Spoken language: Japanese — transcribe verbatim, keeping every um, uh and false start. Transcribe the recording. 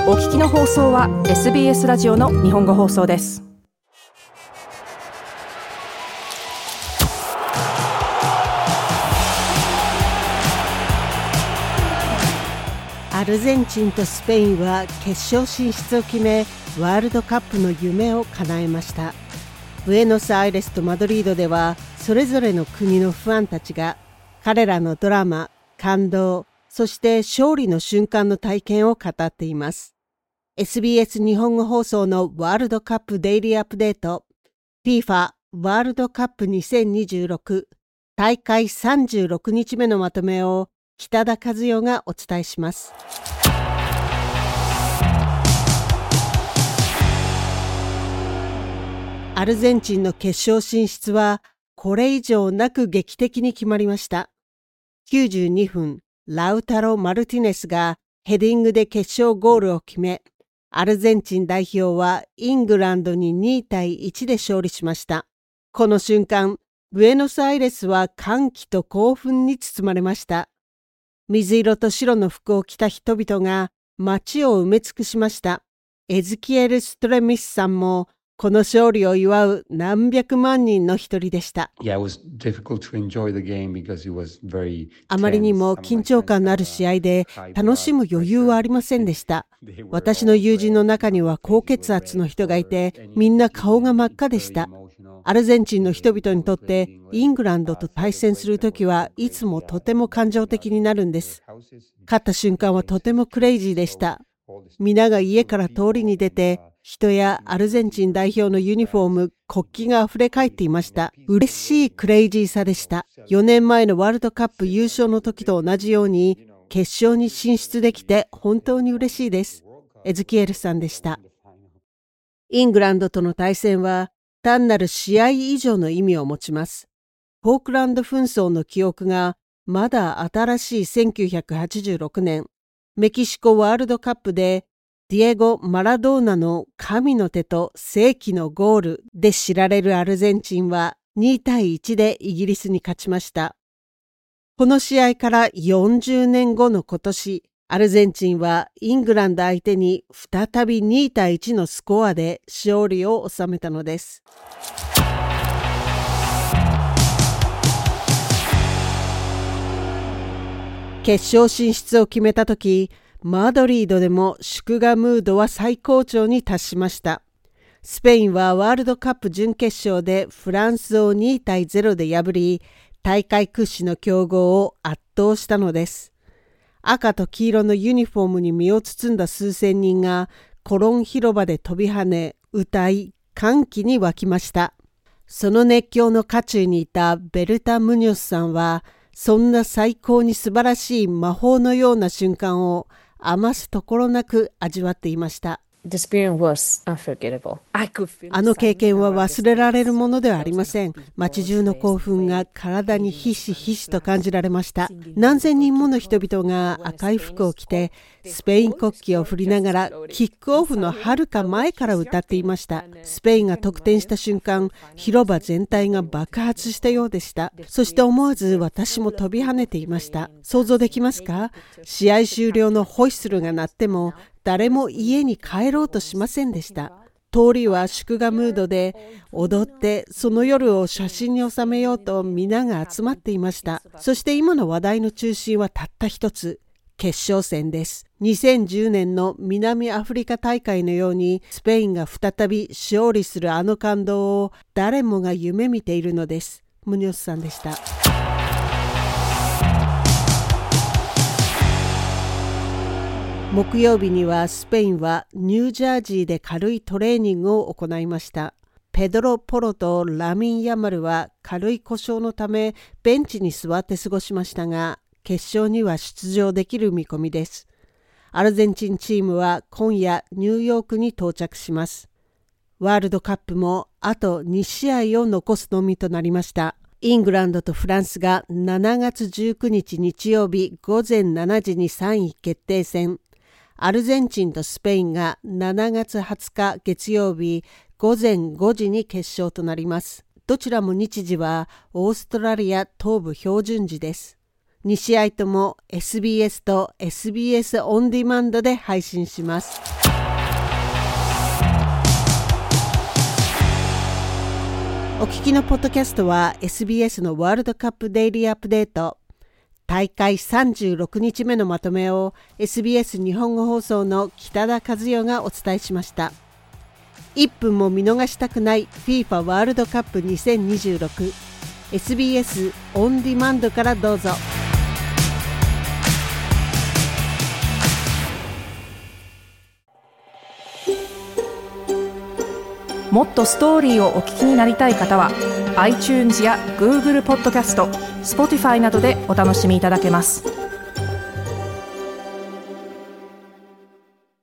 お聞きの放送は エスビーエス ラジオの日本語放送です。 アルゼンチンとスペインは決勝進出を決め、ワールドカップの夢を叶えました。ブエノスアイレスとマドリードでは、それぞれの国のファンたちが彼らのドラマ、感動、そして勝利の瞬間の体験を語っています。エスビーエス 日本語放送のワールドカップデイリーアップデート FIFA ワールドカップにせんにじゅうろく大会さんじゅうろくにちめのまとめを北田和代がお伝えします。アルゼンチンの決勝進出はこれ以上なく劇的に決まりました。きゅうじゅうにふん、ラウタロ・マルティネスがヘディングで決勝ゴールを決め、アルゼンチン代表はイングランドににたいいちで勝利しました。この瞬間、ブエノスアイレスは歓喜と興奮に包まれました。水色と白の服を着た人々が街を埋め尽くしました。エズキエル・ストレミスさんもこの勝利を祝う何百万人の一人でした。あまりにも緊張感のある試合で楽しむ余裕はありませんでした。私の友人の中には高血圧の人がいて、みんな顔が真っ赤でした。アルゼンチンの人々にとってイングランドと対戦するときはいつもとても感情的になるんです。勝った瞬間はとてもクレイジーでした。皆が家から通りに出て、人やアルゼンチン代表のユニフォーム、国旗があふれ返っていました。嬉しいクレイジーさでした。よねんまえのワールドカップ優勝の時と同じように、決勝に進出できて本当に嬉しいです。エズキエルさんでした。イングランドとの対戦は、単なる試合以上の意味を持ちます。フォークランド紛争の記憶がまだ新しいせんきゅうひゃくはちじゅうろくねん、メキシコワールドカップでディエゴ・マラドーナの神の手と世紀のゴールで知られるアルゼンチンはにたいいちでイギリスに勝ちました。この試合からよんじゅうねんごの今年、アルゼンチンはイングランド相手に再びにたいいちのスコアで勝利を収めたのです。決勝進出を決めたとき、マドリードでも祝賀ムードは最高潮に達しました。スペインはワールドカップ準決勝でフランスをにたいゼロで破り、大会屈指の強豪を圧倒したのです。赤と黄色のユニフォームに身を包んだ数千人がコロン広場で飛び跳ね、歌い、歓喜に沸きました。その熱狂の渦中にいたベルタ・ムニョスさんは、そんな最高に素晴らしい魔法のような瞬間を余すところなく味わっていました。あの経験は忘れられるものではありません。街中の興奮が体にひしひしと感じられました。何千人もの人々が赤い服を着て、スペイン国旗を振りながらキックオフのはるか前から歌っていました。スペインが得点した瞬間、広場全体が爆発したようでした。そして思わず私も飛び跳ねていました。想像できますか？試合終了のホイッスルが鳴っても、誰も家に帰ろうとしませんでした。通りは祝賀ムードで、踊ってその夜を写真に収めようと皆が集まっていました。そして今の話題の中心はたった一つ、決勝戦です。にせんじゅうねんの南アフリカ大会のようにスペインが再び勝利するあの感動を誰もが夢見ているのです。ムニョスさんでした。木曜日にはスペインはニュージャージーで軽いトレーニングを行いました。ペドロ・ポロとラミン・ヤマルは軽い故障のためベンチに座って過ごしましたが、決勝には出場できる見込みです。アルゼンチンチームは今夜ニューヨークに到着します。ワールドカップもあとにしあいを残すのみとなりました。イングランドとフランスがしちがつじゅうくにち日曜日ごぜんしちじにさんい決定戦。アルゼンチンとスペインがしちがつはつか月曜日ごぜんごじに決勝となります。どちらも日時はオーストラリア東部標準時です。 に試合とも エスビーエス と エスビーエス オンデマンドで配信します。お聞きのポッドキャストは エスビーエス のワールドカップデイリーアップデート、大会さんじゅうろくにちめのまとめを エスビーエス 日本語放送の北田和代がお伝えしました。いっぷんも見逃したくない FIFA ワールドカップにせんにじゅうろく、 エスビーエス オンデマンドからどうぞ。 もっとストーリーをお聞きになりたい方は iTunes や Google ポッドキャスト、Spotify などでお楽しみいただけます。